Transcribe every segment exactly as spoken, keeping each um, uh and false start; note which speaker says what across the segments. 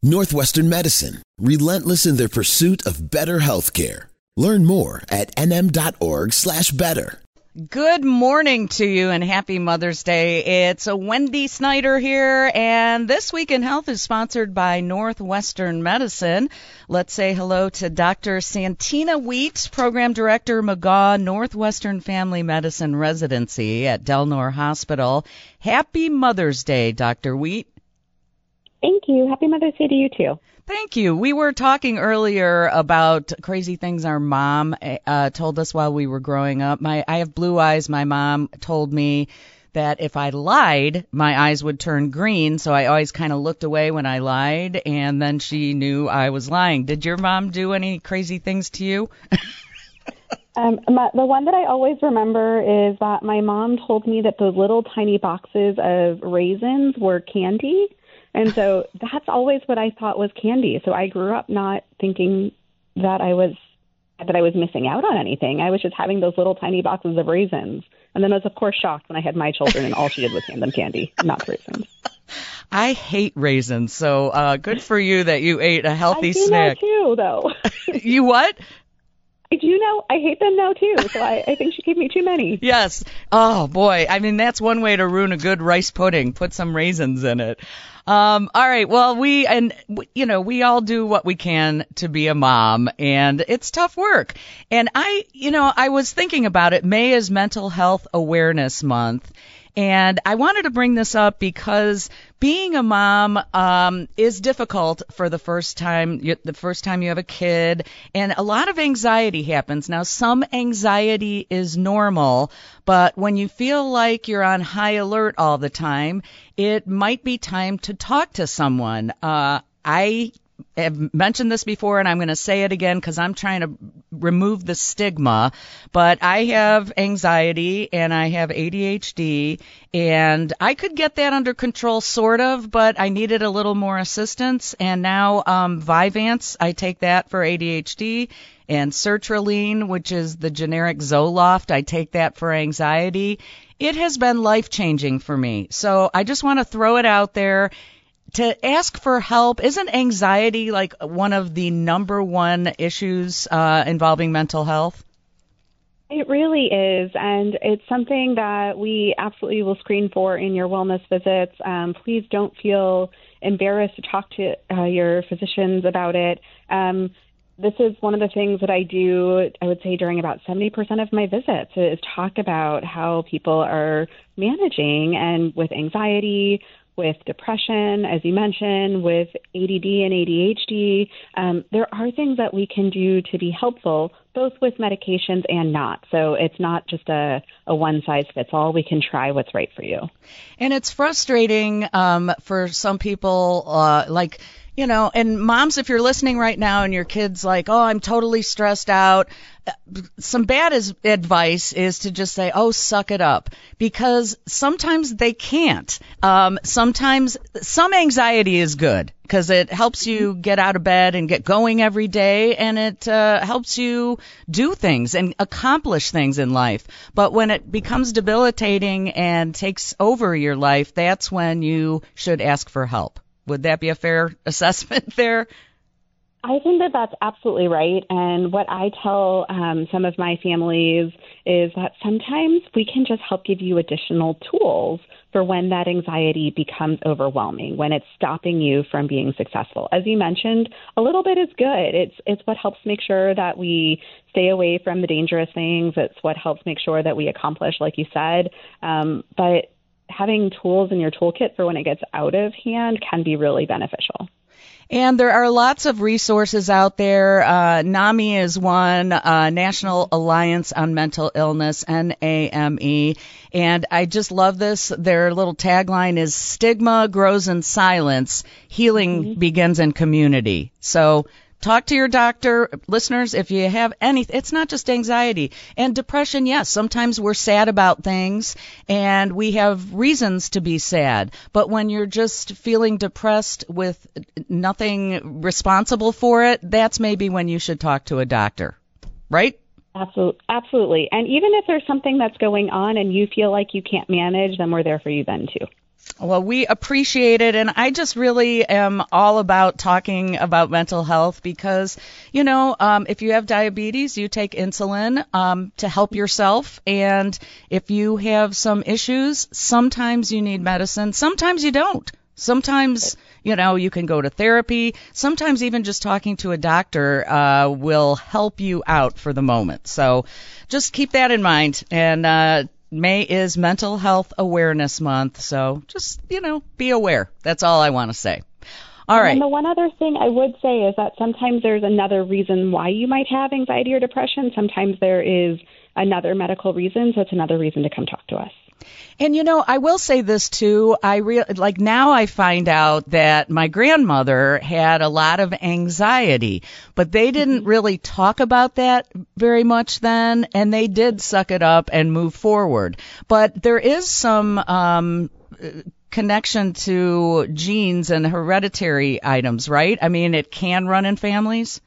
Speaker 1: Northwestern Medicine, relentless in their pursuit of better healthcare. Learn more at nm.org slash better.
Speaker 2: Good morning to you and happy Mother's Day. It's a Wendy Snyder here, and This Week in Health is sponsored by Northwestern Medicine. Let's say hello to Doctor Santina Wheat, Program Director, McGaw Northwestern Family Medicine Residency at Delnor Hospital. Happy Mother's Day, Doctor Wheat.
Speaker 3: Thank you. Happy Mother's Day to you, too.
Speaker 2: Thank you. We were talking earlier about crazy things our mom uh, told us while we were growing up. My, I have blue eyes. My mom told me that if I lied, my eyes would turn green, so I always kind of looked away when I lied, and then she knew I was lying. Did your mom do any crazy things to you?
Speaker 3: um, my, the one that I always remember is that my mom told me that those little tiny boxes of raisins were candy. And so that's always what I thought was candy. So I grew up not thinking that I was that I was missing out on anything. I was just having those little tiny boxes of raisins. And then I was, of course, shocked when I had my children and all she did was hand them candy, not raisins.
Speaker 2: I hate raisins, so uh, good for you that you ate a healthy
Speaker 3: I do
Speaker 2: snack.
Speaker 3: Know too, though.
Speaker 2: You what?
Speaker 3: I do know. I hate them now, too, so I, I think she gave me too many.
Speaker 2: Yes. Oh, boy. I mean, that's one way to ruin a good rice pudding. Put some raisins in it. Um, all right. Well, we, and, you know, we all do what we can to be a mom, and it's tough work. And I, you know, I was thinking about it. May is Mental Health Awareness Month. And I wanted to bring this up because being a mom um, is difficult for the first time, the first time you have a kid, and a lot of anxiety happens. Now, some anxiety is normal, but when you feel like you're on high alert all the time, it might be time to talk to someone. Uh, I have mentioned this before, and I'm going to say it again because I'm trying to remove the stigma, but I have anxiety and I have A D H D, and I could get that under control sort of, but I needed a little more assistance, and now um, Vyvanse, I take that for A D H D, and sertraline, which is the generic Zoloft, I take that for anxiety. It has been life-changing for me, so I just want to throw it out there. To ask for help, isn't anxiety like one of the number one issues uh, involving mental health?
Speaker 3: It really is, and it's something that we absolutely will screen for in your wellness visits. Um, please don't feel embarrassed to talk to uh, your physicians about it. Um, this is one of the things that I do, I would say, during about seventy percent of my visits, is talk about how people are managing and with anxiety, with depression, as you mentioned, with A D D and A D H D. Um, there are things that we can do to be helpful, both with medications and not. So it's not just a, a one-size-fits-all. We can try what's right for you.
Speaker 2: And it's frustrating um, for some people, uh, like, you know, and moms, if you're listening right now and your kid's like, oh, I'm totally stressed out, some bad is, advice is to just say, oh, suck it up, because sometimes they can't. Um, sometimes some anxiety is good because it helps you get out of bed and get going every day, and it uh, helps you do things and accomplish things in life. But when it becomes debilitating and takes over your life, that's when you should ask for help. Would that be a fair assessment there?
Speaker 3: I think that that's absolutely right. And what I tell um, some of my families is that sometimes we can just help give you additional tools for when that anxiety becomes overwhelming, when it's stopping you from being successful. As you mentioned, a little bit is good. It's it's what helps make sure that we stay away from the dangerous things. It's what helps make sure that we accomplish, like you said. Um, but having tools in your toolkit for when it gets out of hand can be really beneficial.
Speaker 2: And there are lots of resources out there. Uh, NAMI is one, uh, National Alliance on Mental Illness, N A M E. And I just love this. Their little tagline is "Stigma grows in silence. Healing mm-hmm. begins in community." So talk to your doctor. Listeners, if you have any, it's not just anxiety. And depression, yes, sometimes we're sad about things and we have reasons to be sad. But when you're just feeling depressed with nothing responsible for it, that's maybe when you should talk to a doctor, right?
Speaker 3: Absolutely. Absolutely. And even if there's something that's going on and you feel like you can't manage, then we're there for you then too.
Speaker 2: Well, we appreciate it, and I just really am all about talking about mental health because, you know, um, if you have diabetes, you take insulin um, to help yourself, and if you have some issues, sometimes you need medicine, sometimes you don't. Sometimes, you know, you can go to therapy. Sometimes even just talking to a doctor uh, will help you out for the moment. So just keep that in mind, and uh May is Mental Health Awareness Month, so just, you know, be aware. That's all I want to say. All right.
Speaker 3: And the one other thing I would say is that sometimes there's another reason why you might have anxiety or depression. Sometimes there is another medical reason, so it's another reason to come talk to us.
Speaker 2: And, you know, I will say this, too. I re- like now I find out that my grandmother had a lot of anxiety, but they didn't mm-hmm. really talk about that very much then, and they did suck it up and move forward. But there is some um, connection to genes and hereditary items, right? I mean, it can run in families?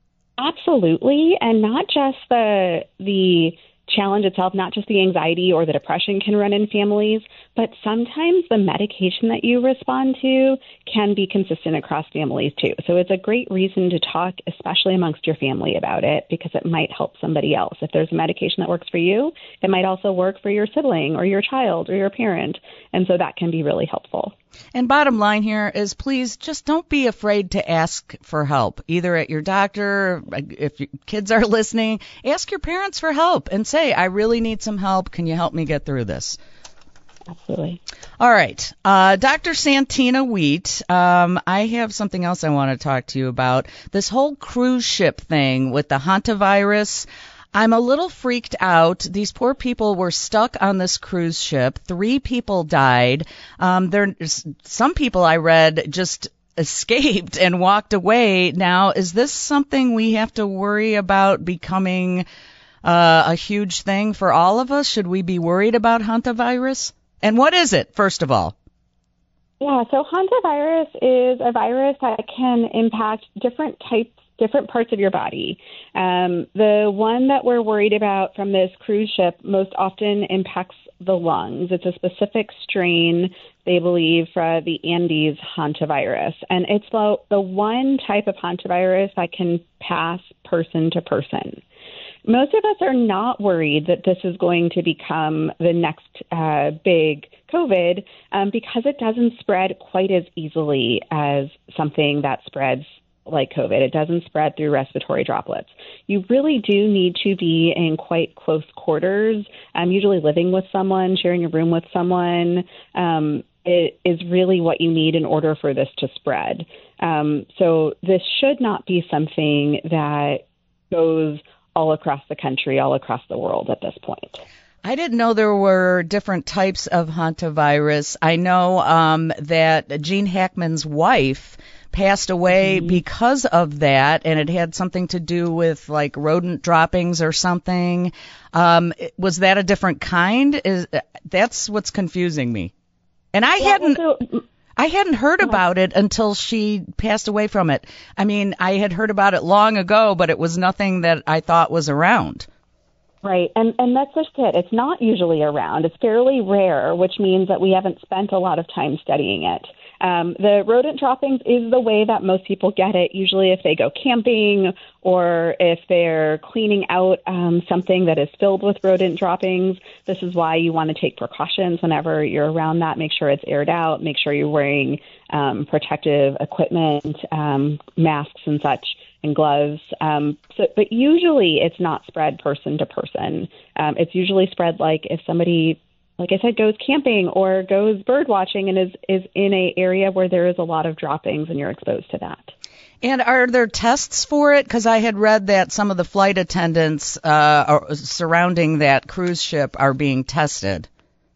Speaker 3: Absolutely, and not just the the challenge itself, not just the anxiety or the depression can run in families, but sometimes the medication that you respond to can be consistent across families too. So it's a great reason to talk, especially amongst your family, about it, because it might help somebody else. If there's a medication that works for you, it might also work for your sibling or your child or your parent. And so that can be really helpful.
Speaker 2: And bottom line here is, please just don't be afraid to ask for help, either at your doctor, if your kids are listening, ask your parents for help and say, I really need some help. Can you help me get through this?
Speaker 3: Absolutely.
Speaker 2: All right. Uh, Doctor Santina Wheat, um, I have something else I want to talk to you about. This whole cruise ship thing with the hantavirus. I'm a little freaked out. These poor people were stuck on this cruise ship. Three people died. Um, there, some people I read just escaped and walked away. Now, is this something we have to worry about becoming uh, a huge thing for all of us? Should we be worried about hantavirus? And what is it, first of all?
Speaker 3: Yeah, so hantavirus is a virus that can impact different types different parts of your body. Um, the one that we're worried about from this cruise ship most often impacts the lungs. It's a specific strain, they believe, for the Andes hantavirus. And it's the, the one type of hantavirus that can pass person to person. Most of us are not worried that this is going to become the next uh, big COVID um, because it doesn't spread quite as easily as something that spreads like COVID. It doesn't spread through respiratory droplets. You really do need to be in quite close quarters, um, usually living with someone, sharing a room with someone. Um, it is really what you need in order for this to spread. Um, so this should not be something that goes all across the country, all across the world at this point.
Speaker 2: I didn't know there were different types of hantavirus. I know um, that Gene Hackman's wife passed away mm-hmm. because of that, and it had something to do with like rodent droppings or something. Um, was that a different kind? Is that's what's confusing me. And I yeah, hadn't so, I hadn't heard yeah. about it until she passed away from it. I mean, I had heard about it long ago, but it was nothing that I thought was around.
Speaker 3: Right, and and that's just it. It's not usually around. It's fairly rare, which means that we haven't spent a lot of time studying it. Um, the rodent droppings is the way that most people get it, usually if they go camping or if they're cleaning out um, something that is filled with rodent droppings. This is why you want to take precautions whenever you're around that. Make sure it's aired out. Make sure you're wearing um, protective equipment, um, masks and such, and gloves. Um, so, but usually it's not spread person to person. Um, it's usually spread like if somebody, like I said, goes camping or goes bird watching and is, is in an area where there is a lot of droppings and you're exposed to that.
Speaker 2: And are there tests for it? Because I had read that some of the flight attendants uh, are, surrounding that cruise ship are being tested.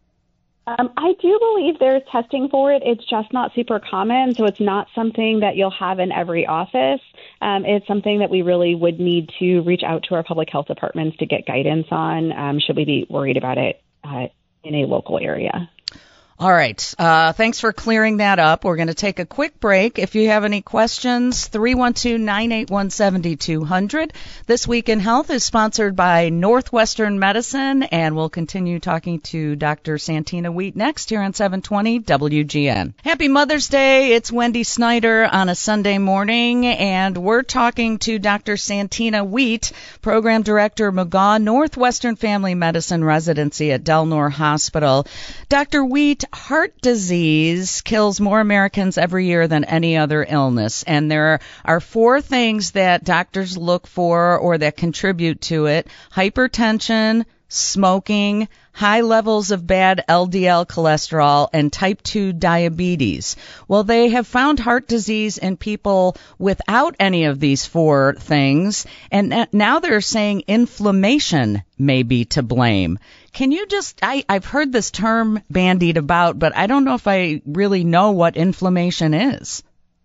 Speaker 3: Um, I do believe there's testing for it. It's just not super common, so it's not something that you'll have in every office. Um, it's something that we really would need to reach out to our public health departments to get guidance on, um, should we be worried about it uh, in a local area.
Speaker 2: All right. Uh, thanks for clearing that up. We're going to take a quick break. If you have any questions, three one two, nine eight one, seven two zero zero. This Week in Health is sponsored by Northwestern Medicine, and we'll continue talking to Doctor Santina Wheat next here on seven twenty W G N. Happy Mother's Day. It's Wendy Snyder on a Sunday morning, and we're talking to Doctor Santina Wheat, Program Director, McGaw Northwestern Family Medicine Residency at Delnor Hospital. Doctor Wheat, heart disease kills more Americans every year than any other illness, and there are four things that doctors look for or that contribute to it: hypertension, smoking, high levels of bad L D L cholesterol, and type two diabetes. Well, they have found heart disease in people without any of these four things, and now they're saying inflammation may be to blame. Can you just, I, I've heard this term bandied about, but I don't know if I really know what inflammation is.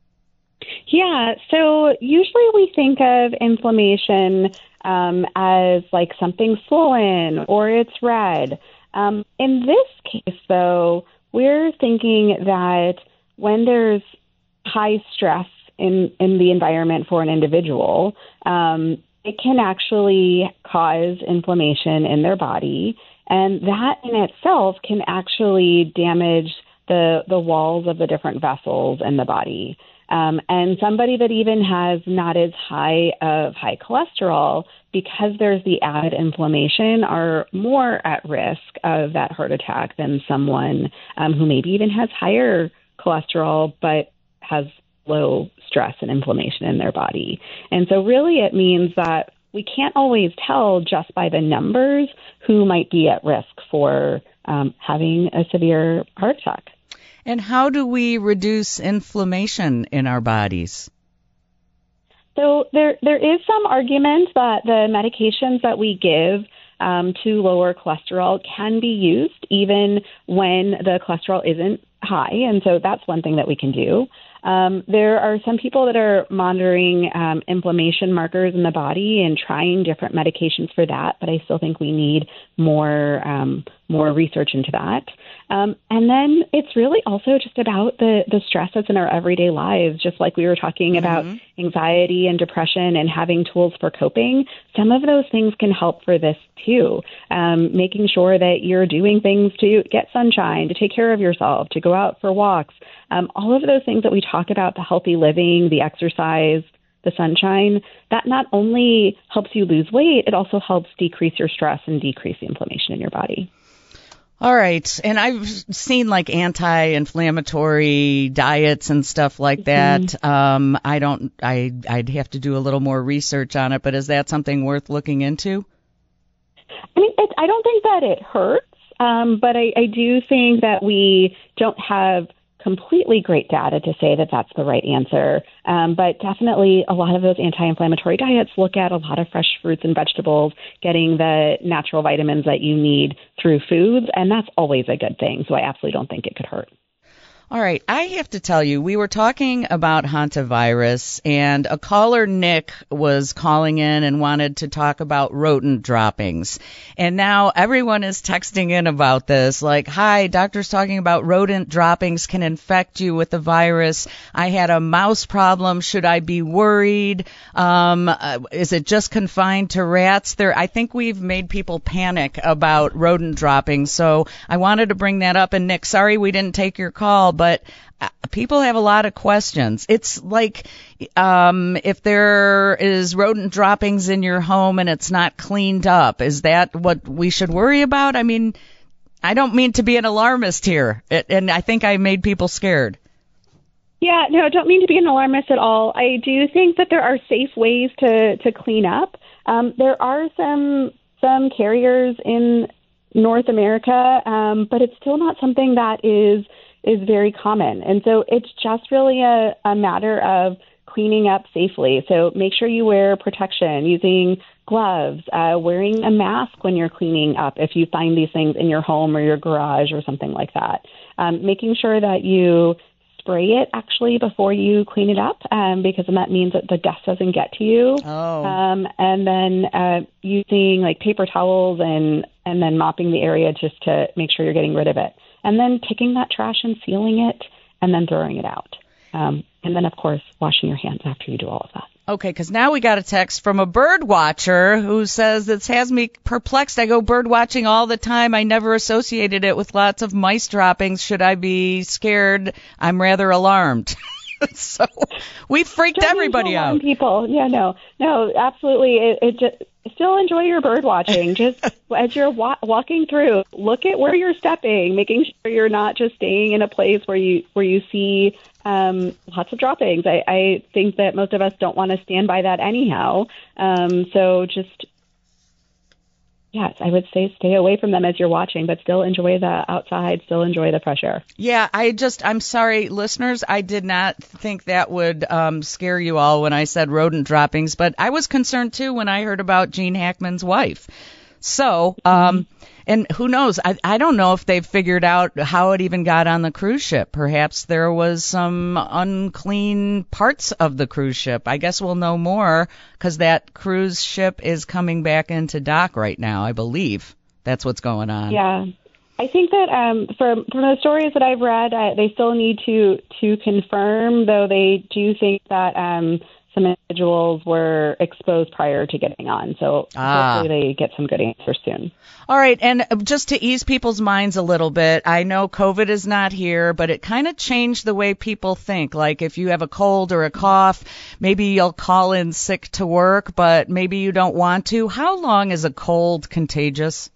Speaker 3: Yeah, so usually we think of inflammation um, as like something swollen or it's red. Um, in this case, though, we're thinking that when there's high stress in, in the environment for an individual, um, it can actually cause inflammation in their body. And that in itself can actually damage the, the walls of the different vessels in the body. Um, and somebody that even has not as high of high cholesterol, because there's the added inflammation, are more at risk of that heart attack than someone um, who maybe even has higher cholesterol but has low stress and inflammation in their body. And so really it means that we can't always tell just by the numbers who might be at risk for um, having a severe heart attack.
Speaker 2: And how do we reduce inflammation in our bodies?
Speaker 3: So there, there is some argument that the medications that we give um, to lower cholesterol can be used even when the cholesterol isn't high. And so that's one thing that we can do. Um, there are some people that are monitoring um, inflammation markers in the body and trying different medications for that, but I still think we need more um, more research into that. Um, and then it's really also just about the, the stress that's in our everyday lives, just like we were talking mm-hmm. about anxiety and depression and having tools for coping. Some of those things can help for this too, um, making sure that you're doing things to get sunshine, to take care of yourself, to go out for walks. Um, all of those things that we talk about, the healthy living, the exercise, the sunshine, that not only helps you lose weight, it also helps decrease your stress and decrease the inflammation in your body.
Speaker 2: All right. And I've seen like anti-inflammatory diets and stuff like that. Mm-hmm. Um, I don't, I, I'd have to do a little more research on it, but is that something worth looking into?
Speaker 3: I mean, it, I don't think that it hurts, um, but I, I do think that we don't have completely great data to say that that's the right answer. Um, but definitely a lot of those anti-inflammatory diets look at a lot of fresh fruits and vegetables, getting the natural vitamins that you need through foods, and that's always a good thing. So I absolutely don't think it could hurt.
Speaker 2: All right. I have to tell you, we were talking about hantavirus, and a caller, Nick, was calling in and wanted to talk about rodent droppings. And now everyone is texting in about this, like, hi, doctor's talking about rodent droppings can infect you with the virus. I had a mouse problem. Should I be worried? Um, uh, is it just confined to rats? There, I think we've made people panic about rodent droppings. So I wanted to bring that up. And Nick, sorry we didn't take your call, but But people have a lot of questions. It's like um, if there is rodent droppings in your home and it's not cleaned up, is that what we should worry about? I mean, I don't mean to be an alarmist here, it, and I think I made people scared.
Speaker 3: Yeah, no, don't mean to be an alarmist at all. I do think that there are safe ways to, to clean up. Um, there are some some carriers in North America, um, but it's still not something that is is very common. And so it's just really a, a matter of cleaning up safely. So make sure you wear protection, using gloves, uh, wearing a mask when you're cleaning up if you find these things in your home or your garage or something like that. Um, making sure that you spray it actually before you clean it up, um, because then that means that the dust doesn't get to you.
Speaker 2: Oh.
Speaker 3: Um, and then uh, using like paper towels and, and then mopping the area just to make sure you're getting rid of it. and then taking that trash and sealing it and then throwing it out. Um, and then, of course, washing your hands after you do all of that.
Speaker 2: Okay, because now we got a text from a bird watcher who says this has me perplexed. I go bird watching all the time. I never associated it with lots of mice droppings. Should I be scared? I'm rather alarmed. So we freaked
Speaker 3: Don't
Speaker 2: everybody out.
Speaker 3: People, yeah, no, no, absolutely. It, it just still enjoy your bird watching. Just as you're wa- walking through, look at where you're stepping, making sure you're not just staying in a place where you where you see um, lots of droppings. I, I think that most of us don't want to stand by that anyhow. Um, so just. Yes, I would say stay away from them as you're watching, but still enjoy the outside, still enjoy the fresh air.
Speaker 2: Yeah, I just, I'm sorry, listeners, I did not think that would um, scare you all when I said rodent droppings, but I was concerned too when I heard about Gene Hackman's wife. So, um, and who knows, I, I don't know if they've figured out how it even got on the cruise ship. Perhaps there was some unclean parts of the cruise ship. I guess we'll know more because that cruise ship is coming back into dock right now, I believe. That's what's going on.
Speaker 3: Yeah. I think that um, from, from the stories that I've read, uh, they still need to, to confirm, though they do think that um, some individuals were exposed prior to getting on. So
Speaker 2: ah.
Speaker 3: hopefully they get some good answers soon.
Speaker 2: All right. And just to ease people's minds a little bit, I know COVID is not here, but it kind of changed the way people think. Like if you have a cold or a cough, maybe you'll call in sick to work, but maybe you don't want to. How long is a cold contagious?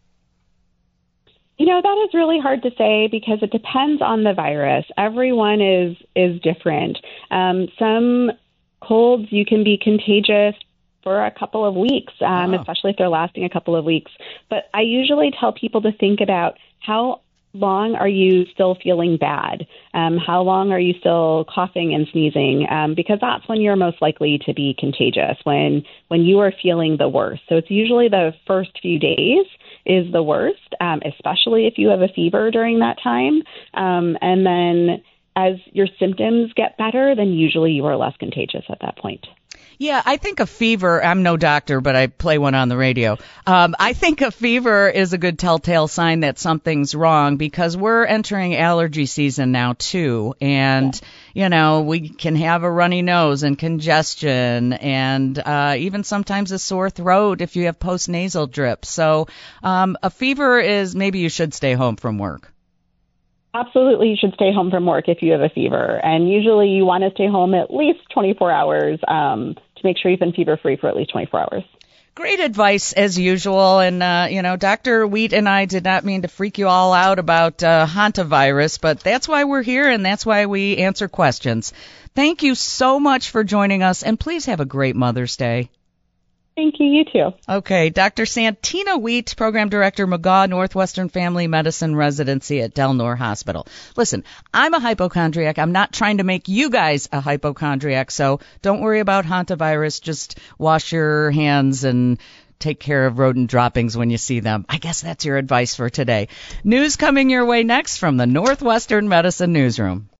Speaker 3: You know, that is really hard to say because it depends on the virus. Everyone is, is different. Um, some colds, you can be contagious for a couple of weeks, um,
Speaker 2: wow.
Speaker 3: especially if they're lasting a couple of weeks. But I usually tell people to think about how long are you still feeling bad? Um, how long are you still coughing and sneezing? Um, because that's when you're most likely to be contagious, when when you are feeling the worst. So it's usually the first few days is the worst, um, especially if you have a fever during that time. Um, and then as your symptoms get better, then usually you are less contagious at that point.
Speaker 2: Yeah, I think a fever, I'm no doctor, but I play one on the radio. Um, I think a fever is a good telltale sign that something's wrong because we're entering allergy season now, too. And, yeah. you know, we can have a runny nose and congestion and uh, even sometimes a sore throat if you have postnasal drip. So um, a fever is maybe you should stay home from work.
Speaker 3: Absolutely, you should stay home from work if you have a fever. And usually you want to stay home at least twenty-four hours um, to make sure you've been fever-free for at least twenty-four hours.
Speaker 2: Great advice, as usual. And, uh, you know, Doctor Wheat and I did not mean to freak you all out about uh, hantavirus, but that's why we're here and that's why we answer questions. Thank you so much for joining us, and please have a great Mother's Day.
Speaker 3: Thank you. You too.
Speaker 2: Okay. Doctor Santina Wheat, Program Director, McGaw Northwestern Family Medicine Residency at Del Nor Hospital. Listen, I'm a hypochondriac. I'm not trying to make you guys a hypochondriac, so don't worry about hantavirus. Just wash your hands and take care of rodent droppings when you see them. I guess that's your advice for today. News coming your way next from the Northwestern Medicine Newsroom.